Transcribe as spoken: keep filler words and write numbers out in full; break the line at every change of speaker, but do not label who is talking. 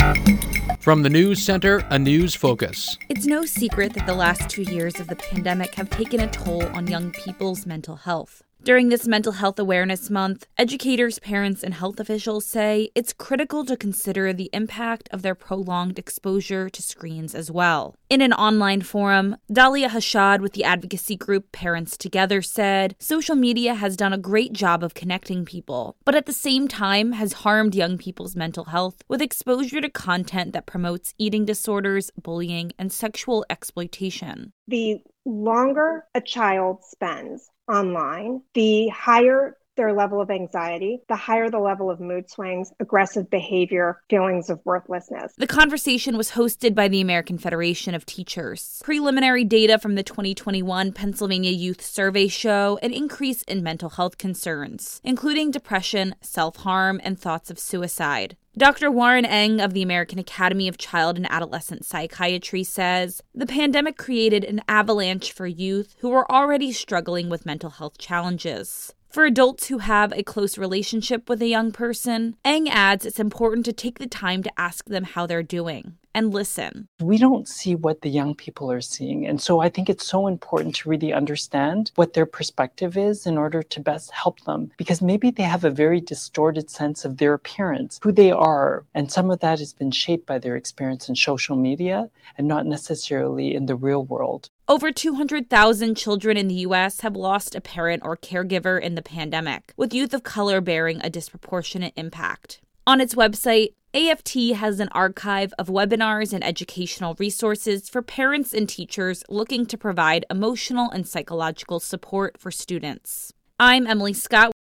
From the News Center, a news focus.
It's no secret that the last two years of the pandemic have taken a toll on young people's mental health. During this Mental Health Awareness Month, educators, parents, and health officials say it's critical to consider the impact of their prolonged exposure to screens as well. In an online forum, Dalia Hashad with the advocacy group Parents Together said, social media has done a great job of connecting people, but at the same time has harmed young people's mental health with exposure to content that promotes eating disorders, bullying, and sexual exploitation.
The longer a child spends online, the higher their level of anxiety, the higher the level of mood swings, aggressive behavior, feelings of worthlessness.
The conversation was hosted by the American Federation of Teachers. Preliminary data from the twenty twenty-one Pennsylvania Youth Survey show an increase in mental health concerns, including depression, self-harm, and thoughts of suicide. Doctor Warren Eng of the American Academy of Child and Adolescent Psychiatry says, the pandemic created an avalanche for youth who were already struggling with mental health challenges. For adults who have a close relationship with a young person, Eng adds it's important to take the time to ask them how they're doing and listen.
We don't see what the young people are seeing. And so I think it's so important to really understand what their perspective is in order to best help them. Because maybe they have a very distorted sense of their appearance, who they are. And some of that has been shaped by their experience in social media and not necessarily in the real world.
Over two hundred thousand children in the U S have lost a parent or caregiver in the pandemic, with youth of color bearing a disproportionate impact. On its website, A F T has an archive of webinars and educational resources for parents and teachers looking to provide emotional and psychological support for students. I'm Emily Scott.